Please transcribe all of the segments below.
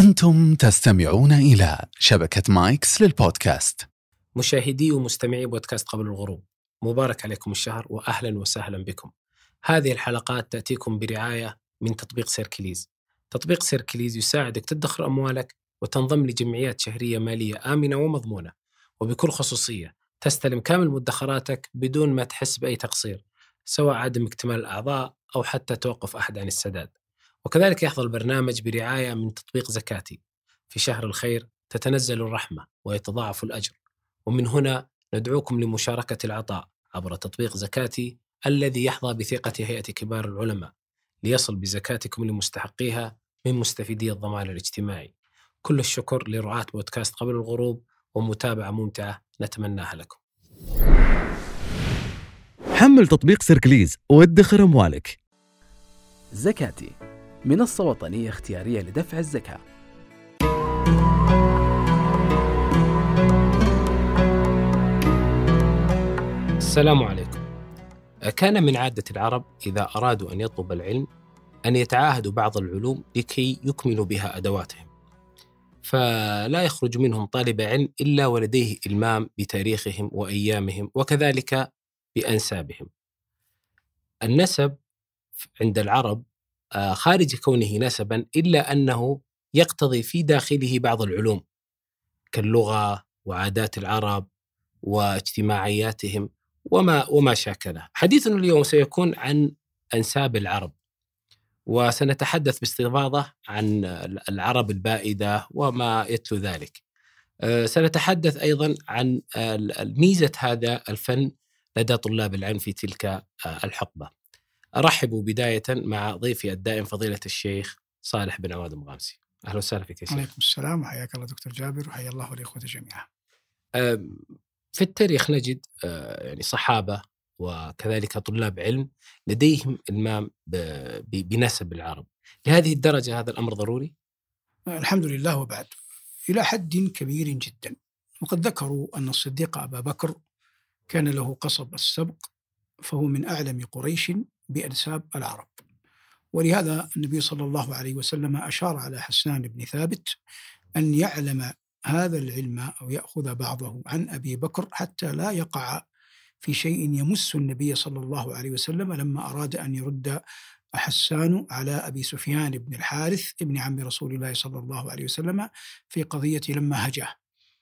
أنتم تستمعون إلى شبكة مايكس للبودكاست. مشاهدي ومستمعي بودكاست قبل الغروب، مبارك عليكم الشهر وأهلا وسهلا بكم. هذه الحلقات تأتيكم برعاية من تطبيق سيركليز. تطبيق سيركليز يساعدك تدخر أموالك وتنضم لجمعيات شهرية مالية آمنة ومضمونة وبكل خصوصية. تستلم كامل مدخراتك بدون ما تحس بأي تقصير، سواء عدم اكتمال الأعضاء أو حتى توقف أحد عن السداد. وكذلك يحظى البرنامج برعاية من تطبيق زكاتي. في شهر الخير تتنزل الرحمة ويتضاعف الأجر، ومن هنا ندعوكم لمشاركة العطاء عبر تطبيق زكاتي الذي يحظى بثقة هيئة كبار العلماء، ليصل بزكاتكم لمستحقيها من مستفيدي الضمان الاجتماعي. كل الشكر لرعاة بودكاست قبل الغروب، ومتابعة ممتعة نتمناها لكم. حمل تطبيق سيركليز وادخر أموالك. زكاتي، منصة وطنية اختيارية لدفع الزكاة. السلام عليكم. كان من عادة العرب إذا أرادوا أن يطلب العلم أن يتعاهدوا بعض العلوم لكي يكملوا بها أدواتهم، فلا يخرج منهم طالب علم إلا ولديه إلمام بتاريخهم وأيامهم وكذلك بأنسابهم. النسب عند العرب خارج كونه نسبا إلا أنه يقتضي في داخله بعض العلوم كاللغة وعادات العرب واجتماعياتهم وما شاكله. حديثنا اليوم سيكون عن أنساب العرب، وسنتحدث باستفاضة عن العرب البائدة وما يتلو ذلك. سنتحدث أيضا عن ميزة هذا الفن لدى طلاب العلم في تلك الحقبة. أرحب بداية مع ضيفي الدائم فضيلة الشيخ صالح بن عواد المغامسي. أهلا وسهلا فيك يا شيخ. عليكم السلام، وحياك الله دكتور جابر، وحيا الله والإخوة جميعا. في التاريخ نجد يعني صحابة وكذلك طلاب علم لديهم إلمام بنسب العرب. لهذه الدرجة هذا الأمر ضروري؟ الحمد لله، وبعد إلى حد كبير جدا. وقد ذكروا أن الصديق أبا بكر كان له قصب السبق، فهو من أعلم قريش بأنساب العرب. ولهذا النبي صلى الله عليه وسلم أشار على حسان بن ثابت أن يعلم هذا العلم أو يأخذ بعضه عن أبي بكر حتى لا يقع في شيء يمس النبي صلى الله عليه وسلم، لما أراد أن يرد حسان على أبي سفيان بن الحارث ابن عم رسول الله صلى الله عليه وسلم في قضية لما هجاه.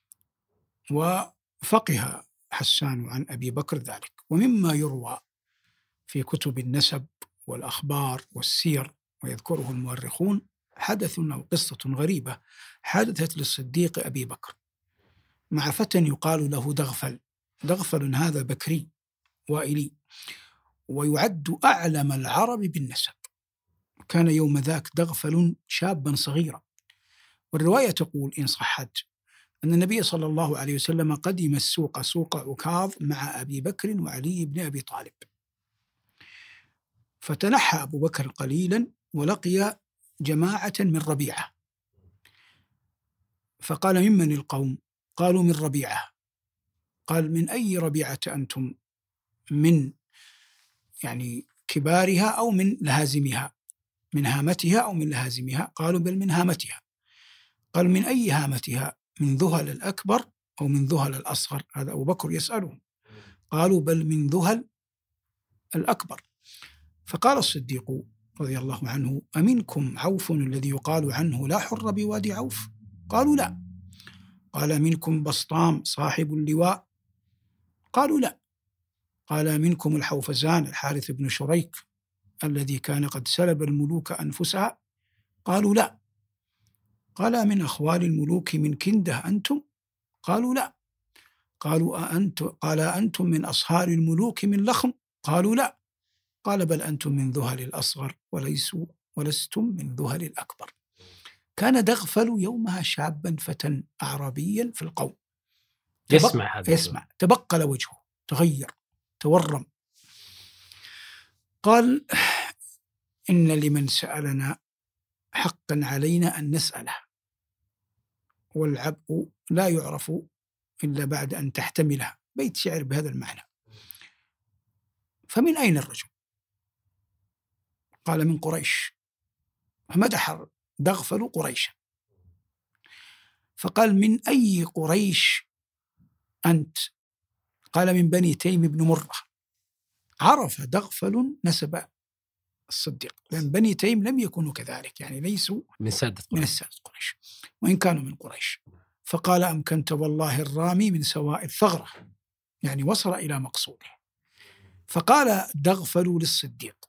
وفقه حسان عن أبي بكر ذلك. ومما يروى في كتب النسب والأخبار والسير ويذكره المؤرخون حدث أو قصة غريبة حدثت للصديق أبي بكر مع فتى يقال له دغفل. دغفل هذا بكري وائلي، ويعد أعلم العرب بالنسب. كان يوم ذاك دغفل شابا صغيرا. والرواية تقول إن صحت أن النبي صلى الله عليه وسلم قدم السوق، سوق عكاظ، مع أبي بكر وعلي بن أبي طالب. فتنحى أبو بكر قليلا ولقي جماعة من ربيعة، فقال ممن القوم؟ قالوا من ربيعة. قال من أي ربيعة أنتم؟ من يعني كبارها أو من لهازمها؟ من هامتها أو من لهازمها؟ قالوا بل من هامتها. قال من أي هامتها؟ من ذهل الأكبر أو من ذهل الأصغر؟ هذا أبو بكر يسألهم. قالوا بل من ذهل الأكبر. فقال الصديق رضي الله عنه أمنكم عوف الذي يقال عنه لا حر بوادي عوف؟ قالوا لا. قال منكم بسطام صاحب اللواء؟ قالوا لا. قال منكم الحوفزان الحارث بن شريك الذي كان قد سلب الملوك أنفسها؟ قالوا لا. قال من أخوال الملوك من كنده أنتم؟ قالوا لا. قال أنتم من أصهار الملوك من لخم؟ قالوا لا. قال بل أنتم من ذهل الأصغر ولستم من ذهل الأكبر. كان دغفل يومها شابا فتى أعرابيا في القوم، يسمع تبقل وجهه، تغير، تورم. قال إن لمن سألنا حقا علينا أن نسأله، والعبء لا يعرف إلا بعد أن تحتمله. بيت شعر بهذا المعنى. فمن أين الرجل؟ قال من قريش. فمدح دغفل قريشا فقال: من أي قريش أنت؟ قال: من بني تيم بن مرة. عرف دغفل نسب الصديق، لأن بني تيم لم يكونوا كذلك، يعني ليسوا من سادة قريش وإن كانوا من قريش. فقال: أمكنت والله الرامي من سواء الثغرة، يعني وصل إلى مقصوده. فقال دغفل للصديق: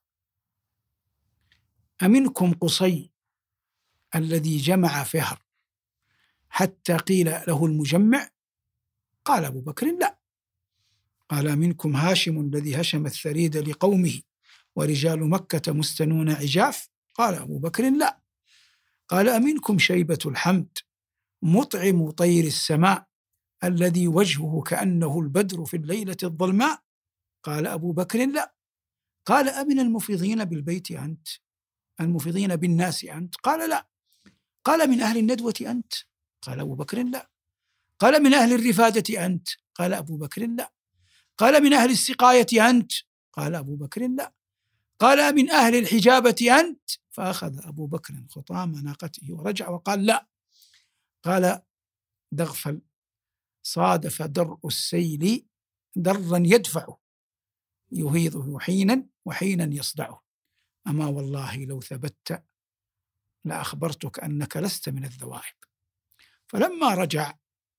أمنكم قصي الذي جمع فهر حتى قيل له المجمع؟ قال أبو بكر: لا. قال: منكم هاشم الذي هشم الثريد لقومه ورجال مكة مستنون عجاف؟ قال أبو بكر: لا. قال: أمنكم شيبة الحمد مطعم طير السماء الذي وجهه كأنه البدر في الليلة الظلماء؟ قال أبو بكر: لا. قال: أمن المفيضين بالبيت أنت؟ المفيضين بالناس أنت؟ قال: لا. قال: من أهل الندوة أنت؟ قال أبو بكر: لا. قال: من أهل الرفادة أنت؟ قال أبو بكر: لا. قال: من أهل السقاية أنت؟ قال أبو بكر: لا. قال: من أهل الحجابة أنت؟ فأخذ أبو بكر خطام ناقته ورجع وقال: لا. قال دغفل: صادف درء السيل درا يدفعه يهيضه حينا وحينا يصدعه، أما والله لو ثبت لأخبرتك أنك لست من الذوائب. فلما رجع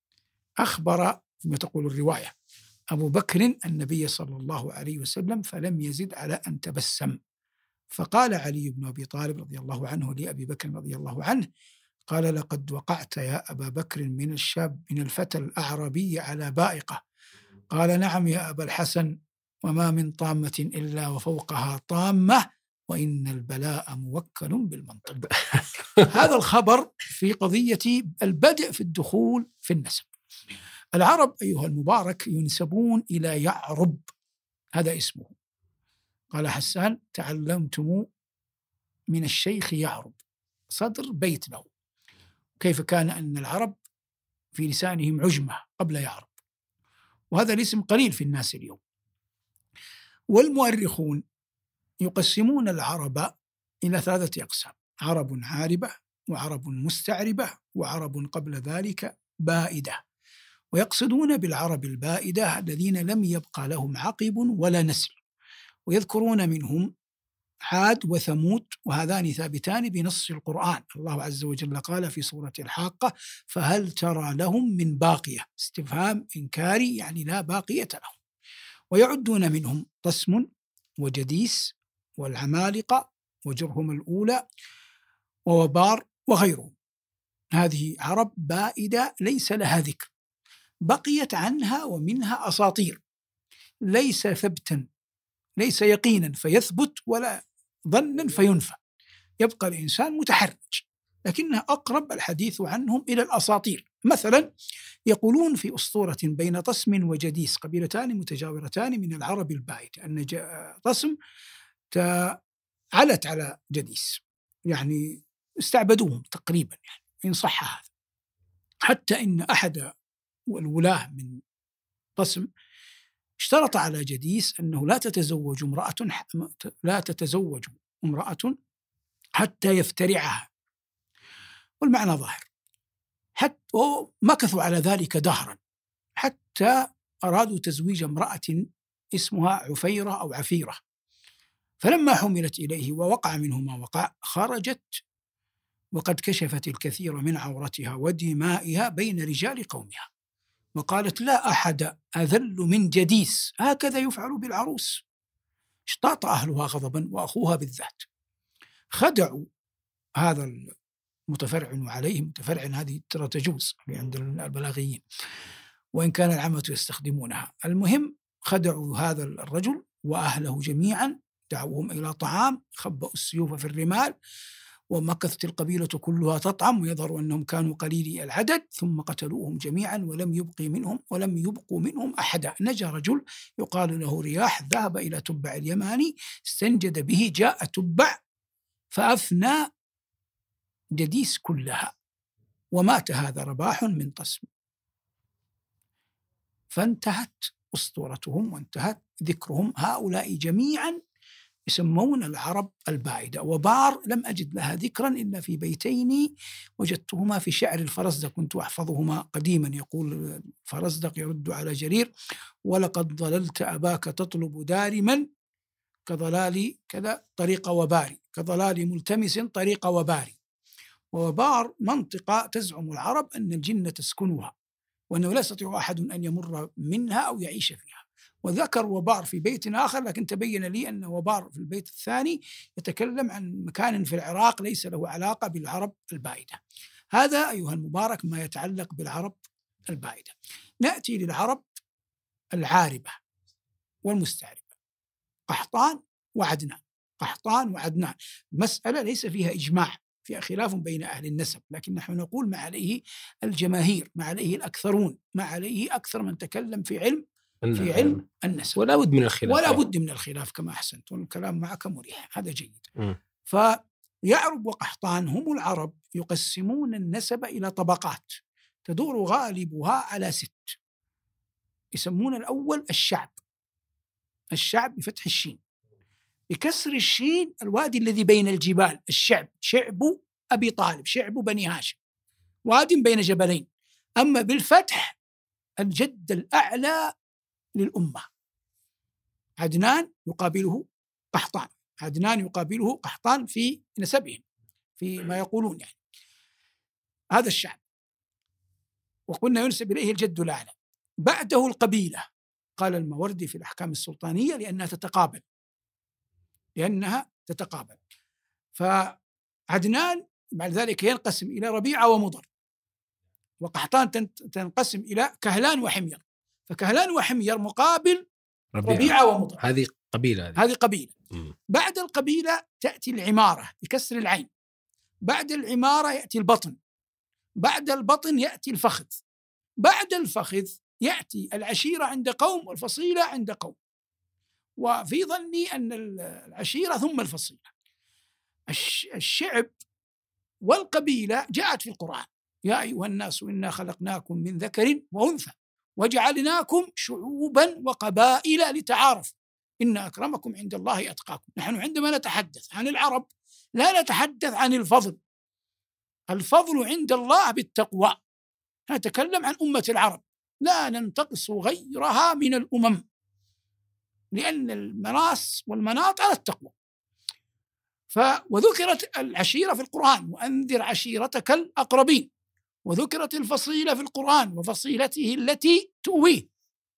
أخبر كما تقول الرواية أبو بكر النبي صلى الله عليه وسلم فلم يزد على أن تبسم. فقال علي بن أبي طالب رضي الله عنه لأبي بكر رضي الله عنه: قال: لقد وقعت يا أبا بكر من الشاب من الفتى الأعرابي على بائقة. قال: نعم يا أبا الحسن، وما من طامة إلا وفوقها طامة، وإن البلاء موكل بالمنطق. هذا الخبر في قضية البدء في الدخول في النسب. العرب أيها المبارك ينسبون إلى يعرب، هذا اسمه. قال حسان: تعلمتم من الشيخ يعرب، صدر بيت له. كيف كان أن العرب في لسانهم عجمة قبل يعرب، وهذا الاسم قليل في الناس اليوم. والمؤرخون يقسمون العرب إلى 3 أقسام: عرب عاربة، وعرب مستعربة، وعرب قبل ذلك بائدة. ويقصدون بالعرب البائدة الذين لم يبقى لهم عقب ولا نسل، ويذكرون منهم عاد وثمود، وهذان ثابتان بنص القرآن. الله عز وجل قال في سورة الحاقة: فهل ترى لهم من باقية؟ استفهام إنكاري، يعني لا باقية لهم. ويعدون منهم طسم وجديس والعمالقة وجرهم الأولى ووبار وغيرهم. هذه عرب بائدة ليس لها ذكر، بقيت عنها ومنها أساطير، ليس ثبتا، ليس يقينا فيثبت ولا ظنا فينفى، يبقى الإنسان متحرج، لكنها أقرب الحديث عنهم إلى الأساطير. مثلا يقولون في أسطورة بين طسم وجديس، قبيلتان متجاورتان من العرب البائدة، أن طسم علت على جديس، يعني استعبدوهم تقريبا، يعني إن صح هذا، حتى إن أحد الولاة من طسم اشترط على جديس أنه لا تتزوج امرأة حتى يفترعها، والمعنى ظاهر. حتى مكثوا على ذلك دهرا حتى أرادوا تزويج امرأة اسمها عفيرة أو عفيرة، فلما حملت إليه ووقع منه ما وقع خرجت وقد كشفت الكثير من عورتها ودمائها بين رجال قومها، وقالت: لا أحد أذل من جديس، هكذا يفعل بالعروس. اشتاط أهلها غضبا وأخوها بالذات، خدعوا هذا المتفرع عليه، متفرع هذه ترى تجوز عند البلاغيين وإن كان العامة يستخدمونها. المهم خدعوا هذا الرجل وأهله جميعا، دعوهم إلى طعام، خبأوا السيوف في الرمال، ومكثت القبيلة كلها تطعم ويظهر أنهم كانوا قليلي العدد، ثم قتلوهم جميعا ولم يبقوا منهم أحدا. نجا رجل يقال له رياح، ذهب إلى تبع اليماني استنجد به، جاء تبع فأفنى جديس كلها، ومات هذا رباح من طسم. فانتهت أسطورتهم وانتهت ذكرهم. هؤلاء جميعا يسمون العرب البائدة. وبار لم أجد لها ذكرا إلا في بيتين وجدتهما في شعر الفرزدق، كنت أحفظهما قديما. يقول الفرزدق يرد على جرير: ولقد ضللت أباك تطلب دارما كضلال كذا طريق وباري، كضلال ملتمس طريق وباري. وبار منطقة تزعم العرب أن الجن تسكنها، وأنه لا يستطيع أحد أن يمر منها أو يعيش فيها. وذكر وبار في بيت آخر، لكن تبين لي أن وبار في البيت الثاني يتكلم عن مكان في العراق ليس له علاقة بالعرب البائدة. هذا أيها المبارك ما يتعلق بالعرب البائدة. نأتي للعرب العاربة والمستعربة، قحطان وعدنان. قحطان وعدنان المسألة ليس فيها إجماع، فيها خلاف بين أهل النسب، لكن نحن نقول ما عليه الجماهير، ما عليه الأكثرون، ما عليه أكثر من تكلم في علم النسب. ولا بد من الخلاف، ولا بد من الخلاف كما أحسنت، والكلام معك مريح، هذا جيد. فيعرب وقحطان هم العرب يقسمون النسب إلى طبقات تدور غالبها على 6. يسمون الأول الشعب، الشعب بفتح الشين، بكسر الشين الوادي الذي بين الجبال، الشعب، شعب أبي طالب، شعب بني هاشم، واد بين جبلين. أما بالفتح الجد الأعلى للأمة. عدنان يقابله قحطان، عدنان يقابله قحطان في نسبهم، في ما يقولون يعني. هذا الشعب، وقلنا ينسب إليه الجد الأعلى. بعده القبيلة، قال الماوردي في الأحكام السلطانية لأنها تتقابل. فعدنان بعد ذلك ينقسم إلى ربيعة ومضر، وقحطان تنقسم إلى كهلان وحمير، فكهلان وحمير مقابل ربيعة ومضر. هذه قبيلة. بعد القبيلة تأتي العمارة بكسر العين، بعد العمارة يأتي البطن، بعد البطن يأتي الفخذ، بعد الفخذ يأتي العشيرة عند قوم والفصيلة عند قوم. وفي ظني أن العشيرة ثم الفصيلة. الشعب والقبيلة جاءت في القرآن: يا أيها الناس إنا خلقناكم من ذكر وأنثى وجعلناكم شعوبا وقبائل لتعارفوا إن أكرمكم عند الله أتقاكم. نحن عندما نتحدث عن العرب لا نتحدث عن الفضل، الفضل عند الله بالتقوى. نتكلم عن أمة العرب، لا ننتقص غيرها من الأمم، لأن المناص والمناط على التقوى. وذكرت العشيرة في القرآن: وأنذر عشيرتك الأقربين. وذكرت الفصيلة في القرآن: وفصيلته التي تؤويه.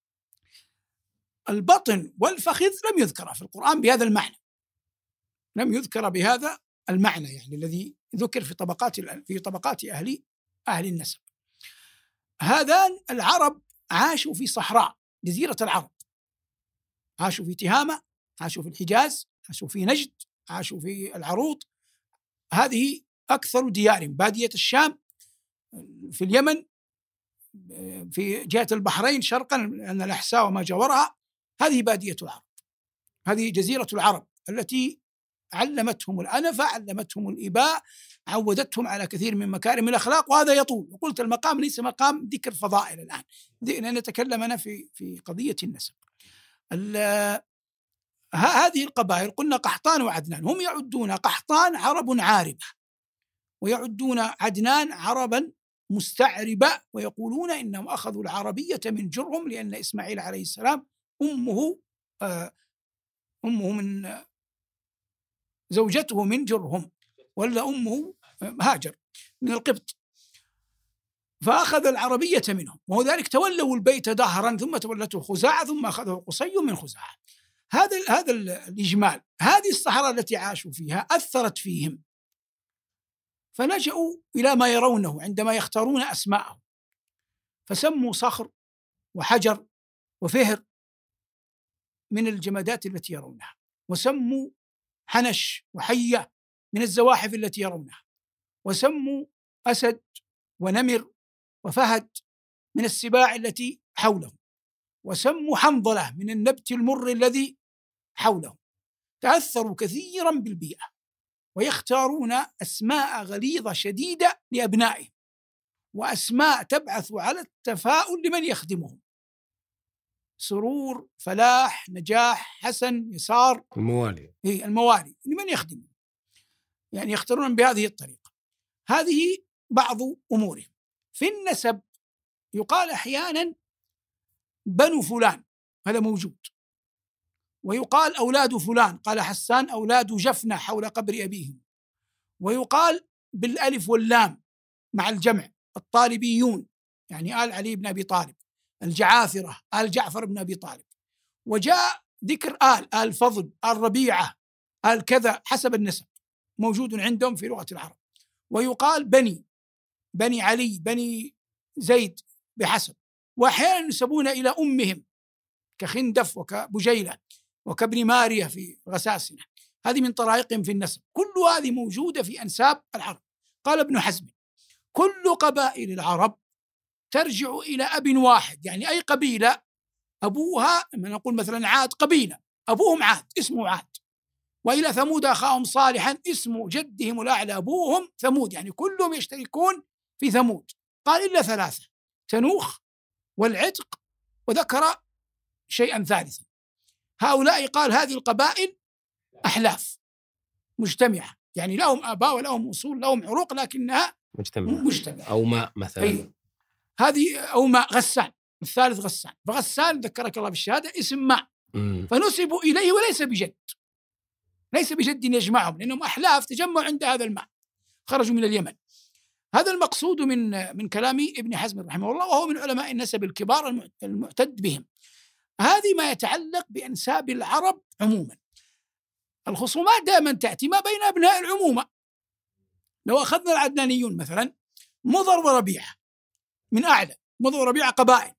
البطن والفخذ لم يذكر في القرآن بهذا المعنى، لم يذكر بهذا المعنى يعني الذي ذكر في طبقات أهل النسب. هذان العرب عاشوا في صحراء جزيرة العرب، عاشوا في تهامة، عاشوا في الحجاز، عاشوا في نجد، عاشوا في العروض. هذه أكثر ديارهم. بادية الشام، في اليمن، في جهة البحرين شرقا أن الأحساء وما جاورها، هذه بادية العرب، هذه جزيرة العرب التي علمتهم الأنفة، علمتهم الإباء، عودتهم على كثير من مكارم الأخلاق. وهذا يطول، وقلت المقام ليس مقام ذكر فضائل الآن، لأن نتكلم أنا في قضية النسب. هذه القبائل قلنا قحطان وعدنان، هم يعدون قحطان عرب عاربة، ويعدون عدنان عربا مستعربة، ويقولون إنهم أخذوا العربية من جرهم، لأن إسماعيل عليه السلام أمه من زوجته من جرهم، ولا أمه هاجر من القبط، فأخذ العربية منهم. وذلك تولوا البيت دهرا، ثم تولته خزاعة، ثم أخذه قصي من خزاعة. هذا الإجمال. هذه الصحراء التي عاشوا فيها أثرت فيهم، فلجأوا إلى ما يرونه عندما يختارون أسماءهم، فسموا صخر وحجر وفهر من الجمادات التي يرونها، وسموا حنش وحية من الزواحف التي يرونها، وسموا أسد ونمر وفهد من السباع التي حولهم، وسموا حنظلة من النبت المر الذي حولهم. تأثروا كثيرا بالبيئة، ويختارون أسماء غليظة شديدة لأبنائهم، وأسماء تبعث على التفاؤل لمن يخدمهم. سرور، فلاح، نجاح، حسن، يسار، الموالي. الموالي لمن يخدم، يعني يختارون بهذه الطريقة. هذه بعض أموره. في النسب يقال أحيانا بنو فلان، هذا موجود، ويقال أولاد فلان، قال حسان أولاد جفنة حول قبر أبيهم، ويقال بالألف واللام مع الجمع الطالبيون، يعني آل علي بن أبي طالب، الجعافرة آل جعفر بن أبي طالب، وجاء ذكر آل فضل، آل ربيعة، آل كذا حسب النسب، موجود عندهم في لغة العرب. ويقال بني علي، بني زيد بحسب، وأحيانا ينسبون إلى أمهم كخندف وكبجيلة وكابن مارية في غساسنة، هذه من طرائقهم في النسب. كل هذه موجودة في أنساب العرب. قال ابن حزم كل قبائل العرب ترجع إلى أب واحد، يعني أي قبيلة أبوها، لما نقول مثلا عاد قبيلة أبوهم عاد اسمه عاد، وإلى ثمود أخاهم صالحا اسم جدهم الأعلى أبوهم ثمود، يعني كلهم يشتركون في ثمود. قال إلا ثلاثة، تنوخ والعتق، وذكر شيئا ثالثا. هؤلاء قال هذه القبائل أحلاف مجتمعة، يعني لهم آباء ولهم أصول لهم عروق لكنها مجتمعة. أو ماء مثلا. أي. هذه أو ماء غسان، الثالث غسان، فغسان ذكرك الله بالشهادة اسم ماء، فنسبوا إليه وليس بجد، ليس بجد يجمعهم، لأنهم أحلاف تجمعوا عند هذا الماء، خرجوا من اليمن. هذا المقصود من كلام ابن حزم رحمه الله، وهو من علماء النسب الكبار المعتد بهم. هذه ما يتعلق بأنساب العرب عموما. الخصومات دائما تأتي ما بين أبناء العمومة. لو أخذنا العدنانيون مثلا، مضر وربيعة من أعلى، مضر وربيعة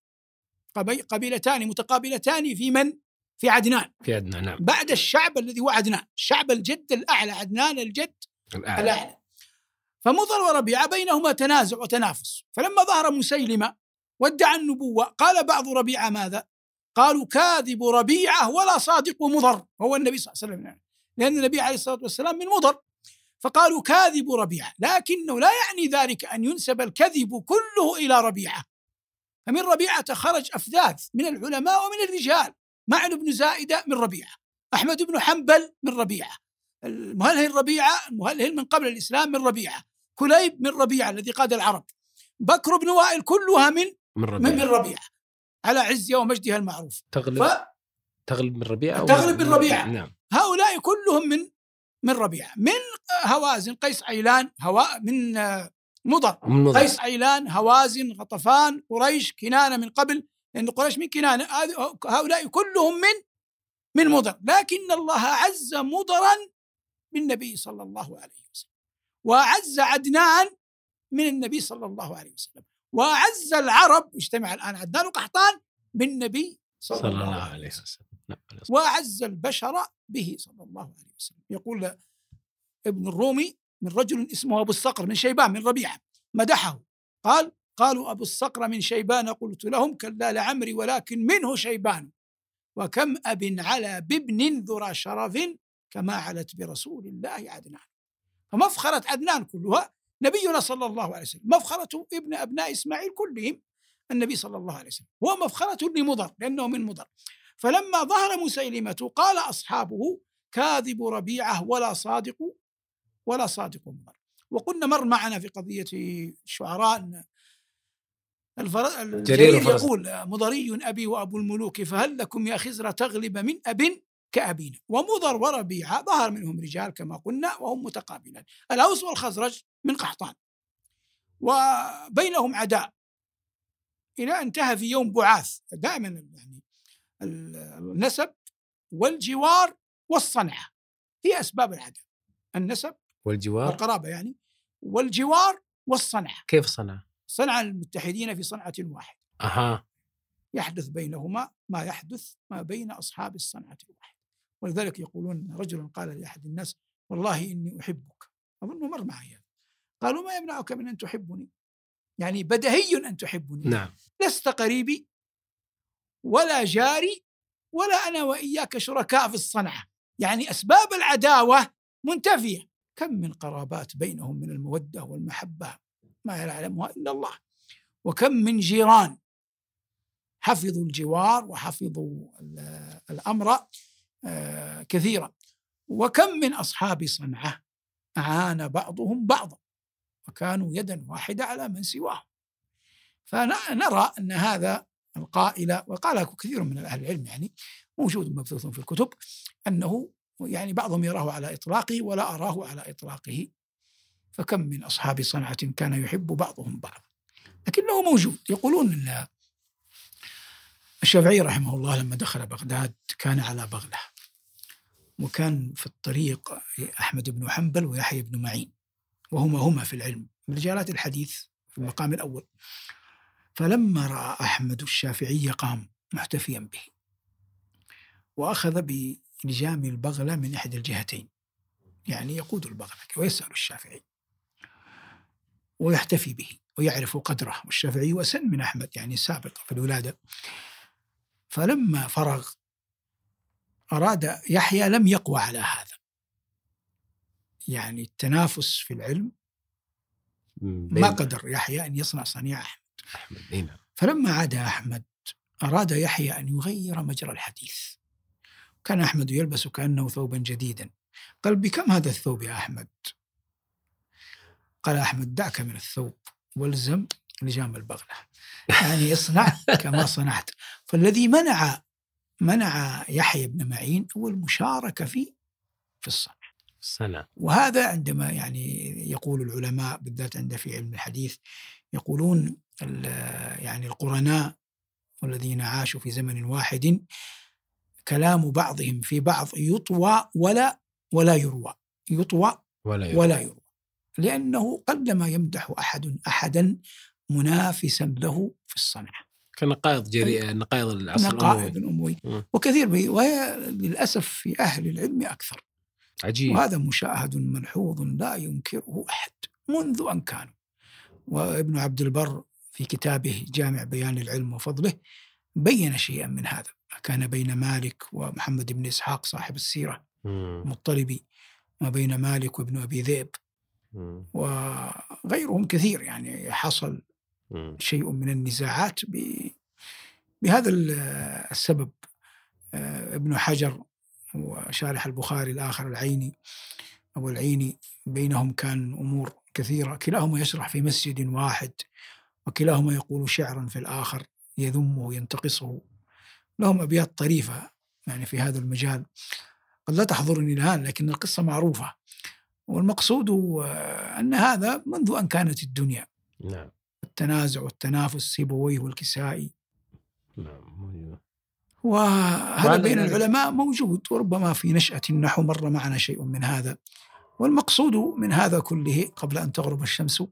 قبيلتان متقابلتان في عدنان، نعم. بعد الشعب الذي هو عدنان، الشعب الجد الأعلى، عدنان الجد الأعلى. فمضر وربيعة بينهما تنازع وتنافس. فلما ظهر مسيلمة وادعى النبوة قال بعض ربيعة ماذا؟ قالوا كاذب ربيعة ولا صادق مضر، هو النبي صلى الله عليه وسلم، لأن النبي عليه الصلاة والسلام من مضر، فقالوا كاذب ربيعة، لكنه لا يعني ذلك أن ينسب الكذب كله إلى ربيعة. فمن ربيعة خرج أفذاذ من العلماء ومن الرجال، معن بن زائدة من ربيعة، أحمد بن حنبل من ربيعة، المهلهل ربيعة، المهلهل من قبل الإسلام من ربيعة، كليب من ربيعة الذي قاد العرب، بكر بن وائل، كلها من ربيعة على عزها ومجدها المعروف. تغلب من ربيعة، تغلب من ربيعة. نعم. هؤلاء كلهم من ربيعة. من هوازن قيس عيلان، من مضر قيس عيلان، هوازن، غطفان، قريش، كنانة من قبل، لأن قريش من كنانة، هؤلاء كلهم من مضر. لكن الله عز مضرا بالنبي صلى الله عليه وسلم، وأعز عدنان من النبي صلى الله عليه وسلم، وأعز العرب، اجتمع الآن عدنان وقحطان بالنبي صلى الله عليه وسلم، وأعز البشر به صلى الله عليه وسلم. يقول ابن الرومي من رجل اسمه أبو الصقر من شيبان من ربيعة مدحه، قالوا أبو الصقر من شيبان، قلت لهم كلا لعمري ولكن منه شيبان، وكم أب على بابن ذرى شرف كما علت برسول الله عدنان. فمفخرة عدنان كلها نبينا صلى الله عليه وسلم، مفخرة ابن أبناء إسماعيل كلهم النبي صلى الله عليه وسلم، هو مفخرة لمضر لأنه من مضر. فلما ظهر مسيلمة قال أصحابه كاذب ربيعة ولا صادق مضر. وقلنا مر معنا في قضية الشعراء الجرير يقول مضري أبي وأبو الملوك، فهل لكم يا خزر تغلب من أب كأبينا. ومضر وربيعة ظهر منهم رجال كما قلنا وهم متقابلان، الأوس والخزرج من قحطان، وبينهم عداء إلى انتهى في يوم بعاث. دائما يعني النسب والجوار والصنعة هي أسباب العداء، النسب والجوار القرابة يعني، والجوار والصنعة. كيف صنعة؟ صنعة المتحدين في صنعة واحدة، يحدث بينهما ما يحدث ما بين أصحاب الصنعة الواحدة. ولذلك يقولون رجل قال لأحد الناس والله إني أحبك، أظنه مر معي، قالوا ما يمنعك من أن تحبني؟ يعني بدهي أن تحبني، نعم. لست قريبي ولا جاري ولا أنا وإياك شركاء في الصنعة، يعني أسباب العداوة منتفية. كم من قرابات بينهم من المودة والمحبة ما يعلمها إلا الله، وكم من جيران حفظوا الجوار وحفظوا الأمر كثيرا. وكم من أصحاب صنعاء أعان بعضهم بعضا وكانوا يدا واحدة على من سواهم. فنرى أن هذا القائل، وقاله كثير من أهل العلم يعني موجود مبثوث في الكتب، أنه يعني بعضهم يراه على إطلاقه ولا أراه على إطلاقه. فكم من أصحاب صنعة كان يحب بعضهم بعض، لكنه موجود. يقولون أن الشافعي رحمه الله لما دخل بغداد كان على بغلة، وكان في الطريق أحمد بن حنبل ويحيى بن معين، وهما في العلم من رجالات الحديث في المقام الأول. فلما رأى أحمد الشافعي قام محتفيا به وأخذ بلجام البغلة من إحدى الجهتين، يعني يقود البغلة ويسأل الشافعي ويحتفي به ويعرف قدره، والشافعي وسن من أحمد يعني سابق في الولادة. فلما فرغ أراد يحيى، لم يقوى على هذا، يعني التنافس في العلم ما قدر يحيى أن يصنع صنيع أحمد. فلما عاد أحمد أراد يحيى أن يغير مجرى الحديث. كان أحمد يلبس كأنه ثوبا جديدا. قال: بكم هذا الثوب يا أحمد؟ قال أحمد: دعك من الثوب والزم لجام البغلة، يعني اصنع كما صنعت. فالذي منع يحيى بن معين هو المشاركة في الصنع. وهذا عندما يعني يقول العلماء بالذات عند في علم الحديث يقولون يعني القرناء والذين عاشوا في زمن واحد كلام بعضهم في بعض يطوى ولا يروى، يطوى ولا يروى، لأنه قلما يمدح أحدا منافسا له في الصنعة كنقائض نقائض العصر الأموي. وكثير للأسف في أهل العلم أكثر. عجيب. وهذا مشاهد ملحوظ لا ينكره أحد منذ أن كانوا. وابن عبد البر في كتابه جامع بيان العلم وفضله بين شيئا من هذا، كان بين مالك ومحمد بن إسحاق صاحب السيرة المطلبي، ما بين مالك وابن أبي ذئب وغيرهم كثير، يعني حصل شيء من النزاعات بهذا السبب. ابن حجر وشارح البخاري الآخر العيني أو العيني بينهم كان أمور كثيرة، كلاهما يشرح في مسجد واحد وكلاهما يقول شعرا في الآخر يذمه وينتقصه. لهم أبيات طريفة يعني في هذا المجال قد لا تحضرني الآن، لكن القصة معروفة. والمقصود أن هذا منذ أن كانت الدنيا. نعم. التنازع والتنافس سيبويه والكسائي. نعم. وهذا بين العلماء موجود، وربما في نشأة النحو مر معنا شيء من هذا. والمقصود من هذا كله قبل أن تغرب الشمس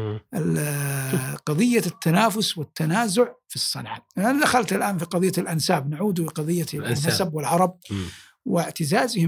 قضية التنافس والتنازع في الصنعة. أنا دخلت الآن في قضية الأنساب، نعود لقضية النسب والعرب واعتزازهم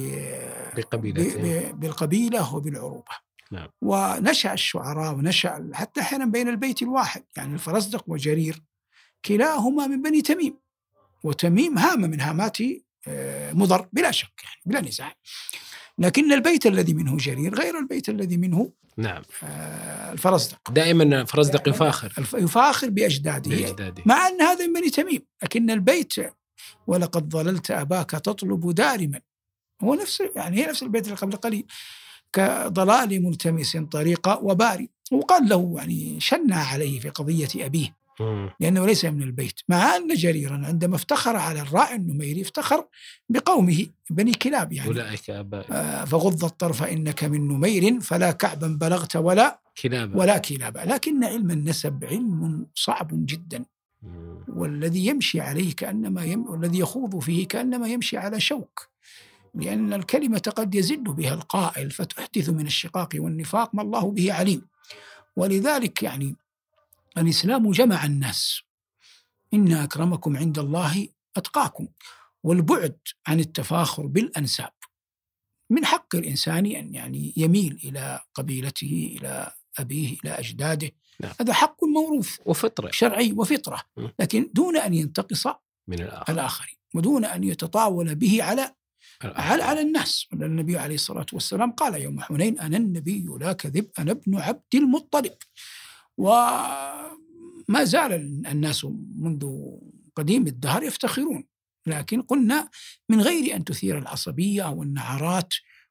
بالقبيلة وبالعروبة. نعم. ونشأ الشعراء ونشأ حتى أحيانا بين البيت الواحد، يعني الفرزدق وجرير كلاهما من بني تميم، وتميم هامة من هامات مضر بلا شك يعني بلا نزاع، لكن البيت الذي منه جرير غير البيت الذي منه نعم الفرزدق. دائما الفرزدق يفاخر بأجداده مع أن هذا من بني تميم، لكن البيت ولقد ظللت أباك تطلب دارما هو نفس، يعني هي نفس البيت اللي قبل قليل، كضلال ملتمس طريقة وباري. وقال له يعني شنع عليه في قضية أبيه لأنه ليس من البيت، مع أن جريرا عندما افتخر على الراعي النميري افتخر بقومه بني كلاب، يعني أولئك آبائي فغض الطرف إنك من نمير فلا كعبا بلغت ولا كلابا. لكن علم النسب علم صعب جدا، والذي يمشي عليه كأنما والذي يخوض فيه كأنما يمشي على شوك، لأن الكلمة قد يزل بها القائل فتحدث من الشقاق والنفاق ما الله به عليم. ولذلك يعني الإسلام جمع الناس، إن أكرمكم عند الله أتقاكم، والبعد عن التفاخر بالأنساب. من حق الإنسان أن يعني يميل إلى قبيلته، إلى أبيه، إلى أجداده. نعم. هذا حق موروث وفطرة شرعي وفطرة، لكن دون أن ينتقص من الآخر ودون أن يتطاول به على الناس. النبي عليه الصلاة والسلام قال يوم حنين: أنا النبي لا كذب، أنا ابن عبد المطلب. وما زال الناس منذ قديم الدهر يفتخرون، لكن قلنا من غير أن تثير العصبية والنعرات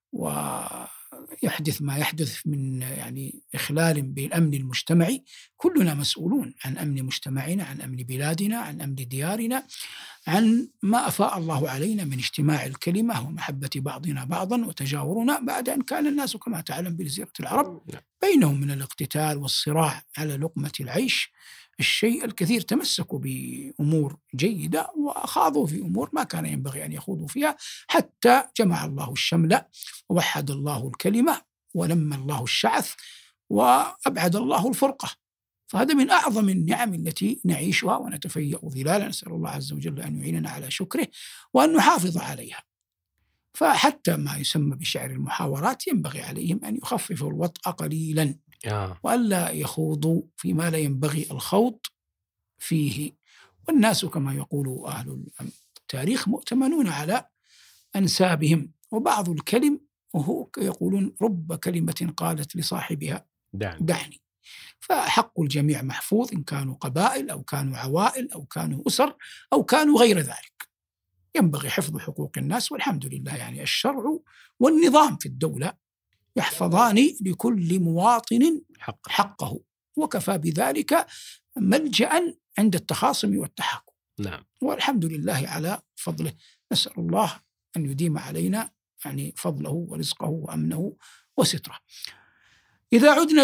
ويحدث ما يحدث من يعني إخلال بالأمن المجتمعي. كلنا مسؤولون عن أمن مجتمعنا، عن أمن بلادنا، عن أمن ديارنا، عن ما أفاء الله علينا من اجتماع الكلمة ومحبة بعضنا بعضا وتجاورنا، بعد أن كان الناس كما تعلم بجزيرة العرب بينهم من الاقتتال والصراع على لقمة العيش الشيء الكثير. تمسكوا بأمور جيدة وخاضوا في أمور ما كان ينبغي أن يخوضوا فيها، حتى جمع الله الشمل ووحد الله الكلمة ولم الله الشعث وأبعد الله الفرقة. فهذا من أعظم النعم التي نعيشها ونتفيأ ظلالها. نسأل الله عز وجل أن يعيننا على شكره وأن نحافظ عليها. فحتى ما يسمى بشعر المحاورات ينبغي عليهم أن يخففوا الوطأ قليلا وألا يخوضوا فيما لا ينبغي الخوض فيه. والناس كما يقول أهل التاريخ مؤتمنون على أنسابهم، وبعض الكلم وهو يقولون رب كلمة قالت لصاحبها دعني. فحق الجميع محفوظ، إن كانوا قبائل أو كانوا عوائل أو كانوا أسر أو كانوا غير ذلك. ينبغي حفظ حقوق الناس، والحمد لله يعني الشرع والنظام في الدولة يحفظان لكل مواطن حقه، وكفى بذلك ملجأ عند التخاصم والتحاكم. نعم. والحمد لله على فضله. نسأل الله أن يديم علينا يعني فضله ورزقه وأمنه وستره. إذا عدنا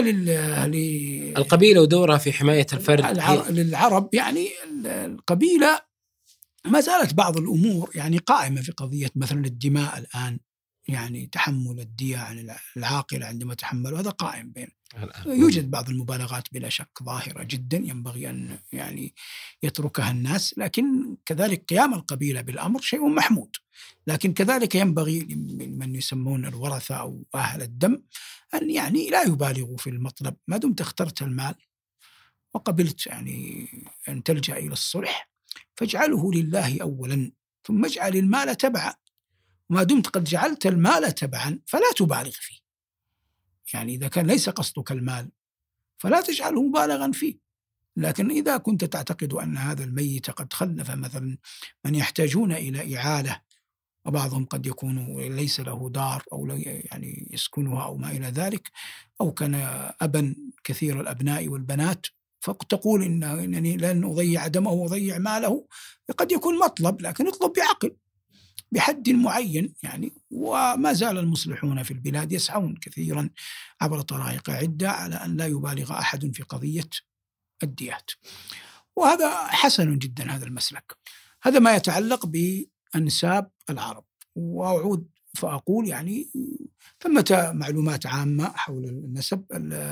القبيلة ودورها في حماية الفرد للعرب، يعني القبيلة ما زالت بعض الأمور يعني قائمة في قضية مثلا الدماء الآن، يعني تحمل الدية عن العاقل عندما تحمل، هذا قائم بين. يوجد بعض المبالغات بلا شك ظاهرة جدا ينبغي أن يعني يتركها الناس، لكن كذلك قيام القبيلة بالأمر شيء محمود. لكن كذلك ينبغي لمن يسمون الورثة أو أهل الدم أن يعني لا يبالغوا في المطلب. ما دمت اخترت المال وقبلت يعني أن تلجأ إلى الصلح فاجعله لله أولا، ثم اجعل المال تبعا. ما دمت قد جعلت المال تبعا فلا تبالغ فيه. يعني إذا كان ليس قصدك المال فلا تجعله مبالغا فيه. لكن إذا كنت تعتقد أن هذا الميت قد خلف مثلا من يحتاجون إلى إعالة، وبعضهم قد يكون ليس له دار أو يعني يسكنها أو ما إلى ذلك، أو كان أبا كثير الأبناء والبنات، فتقول إنني لن أضيع دمه وأضيع ماله، قد يكون مطلب، لكن اطلب بعقل بحد معين يعني. وما زال المصلحون في البلاد يسعون كثيرا عبر طرائق عدة على أن لا يبالغ أحد في قضية الديات، وهذا حسن جدا هذا المسلك. هذا ما يتعلق بأنساب العرب. وأعود فأقول يعني ثمة معلومات عامة حول النسب.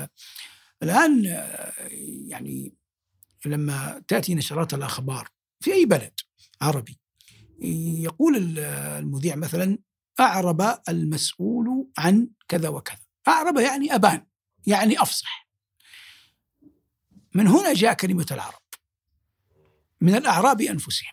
الآن يعني لما تأتي نشرات الأخبار في أي بلد عربي يقول المذيع مثلا أعرب المسؤول عن كذا وكذا. أعرب يعني أبان، يعني أفصح. من هنا جاء كلمة العرب من الأعراب أنفسهم.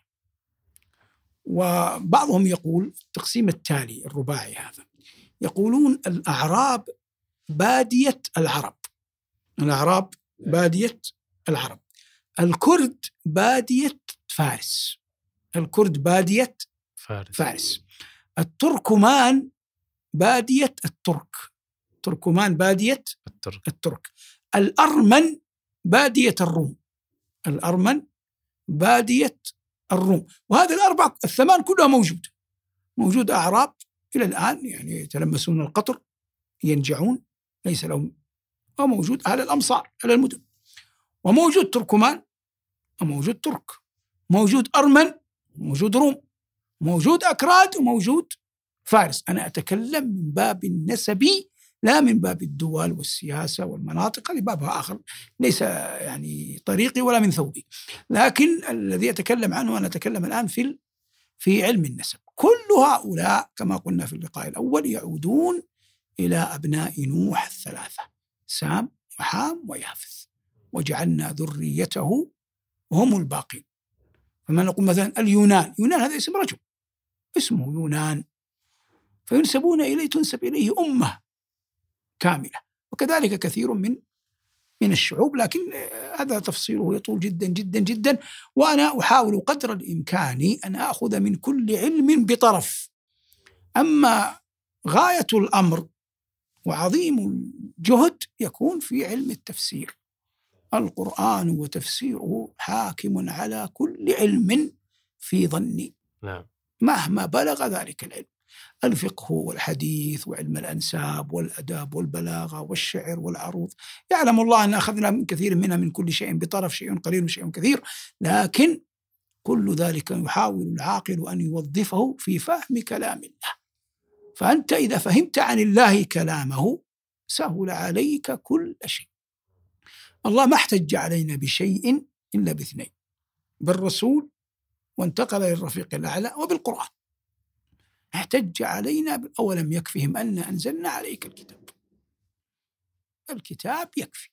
وبعضهم يقول التقسيم التالي الرباعي هذا، يقولون الأعراب بادية العرب، الأعراب بادية العرب، الكرد بادية فارس، الكرد بادية فارس، التركمان بادية الترك، تركمان بادية الترك، الأرمن بادية الروم، الأرمن بادية الروم. وهذه الأربع الثمان كلها موجود أعراب إلى الآن يعني يتلمسون القطر ينجعون ليس لهم، وموجود أهل الأمصار أهل المدن، وموجود تركمان، وموجود ترك، موجود أرمن، موجود روم، موجود أكراد، وموجود فارس. أنا أتكلم من باب النسبي لا من باب الدول والسياسة والمناطق، هذه بابها آخر ليس يعني طريقي ولا من ثوبي. لكن الذي أتكلم عنه أنا أتكلم الآن في علم النسب. كل هؤلاء كما قلنا في اللقاء الأول يعودون إلى أبناء نوح الثلاثة، سام وحام ويافث، وجعلنا ذريته هم الباقين. فما نقول مثلا اليونان، يونان هذا اسم رجل اسمه يونان، فينسبون إليه، تنسب إليه أمة كاملة. وكذلك كثير من من الشعوب، لكن هذا تفصيله يطول جدا جدا جدا. وأنا أحاول قدر الإمكان أن أخذ من كل علم بطرف. أما غاية الأمر وعظيم الجهد يكون في علم التفسير. القرآن وتفسيره حاكم على كل علم في ظني، مهما بلغ ذلك العلم. الفقه والحديث وعلم الأنساب والأداب والبلاغة والشعر والعروض، يعلم الله أن أخذنا من كثير منها من كل شيء بطرف، شيء قليل وشيء كثير، لكن كل ذلك يحاول العاقل أن يوظفه في فهم كلام الله. فأنت إذا فهمت عن الله كلامه سهل عليك كل شيء. الله ما احتج علينا بشيء إلا باثنين: بالرسول، وانتقل للرفيق الأعلى، وبالقرآن. احتج علينا أولم يكفهم أن أنزلنا عليك الكتاب. الكتاب يكفي.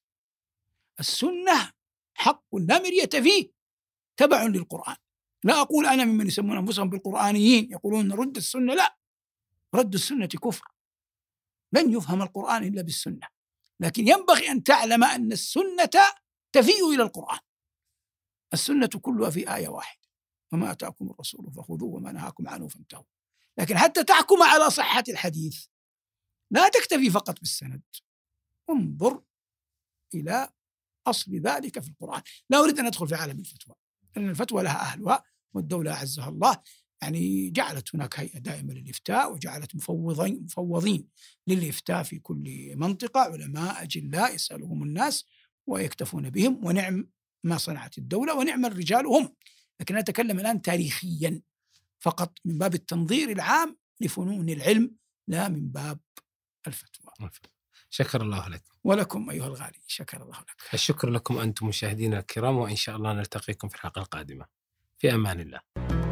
السنة حق لا مرية فيه، تبع للقرآن. لا أقول أنا ممن يسمون أنفسهم بالقرآنيين يقولون رد السنة، لا، رد السنة كفر. لن يفهم القرآن إلا بالسنة، لكن ينبغي أن تعلم أن السنة تفيء إلى القرآن. السنة كلها في آية واحدة: وما أتاكم الرسول فخذوه وما نهاكم عنه فانتهوا. لكن حتى تحكم على صحة الحديث لا تكتفي فقط بالسند، انظر إلى أصل ذلك في القرآن. لا أريد أن أدخل في عالم الفتوى، لأن الفتوى لها أهلها، والدولة أعزها الله يعني جعلت هناك هيئة دائمة للإفتاء، وجعلت مفوضين للإفتاء في كل منطقة، علماء أجلاء يسألهم الناس ويكتفون بهم، ونعم ما صنعت الدولة ونعم الرجال هم. لكن أتكلم الآن تاريخيا فقط من باب التنظير العام لفنون العلم، لا من باب الفتوى. شكر الله لك. ولكم أيها الغالي، شكر الله لك. الشكر لكم أنتم مشاهدينا الكرام، وإن شاء الله نلتقيكم في الحلقة القادمة. في أمان الله.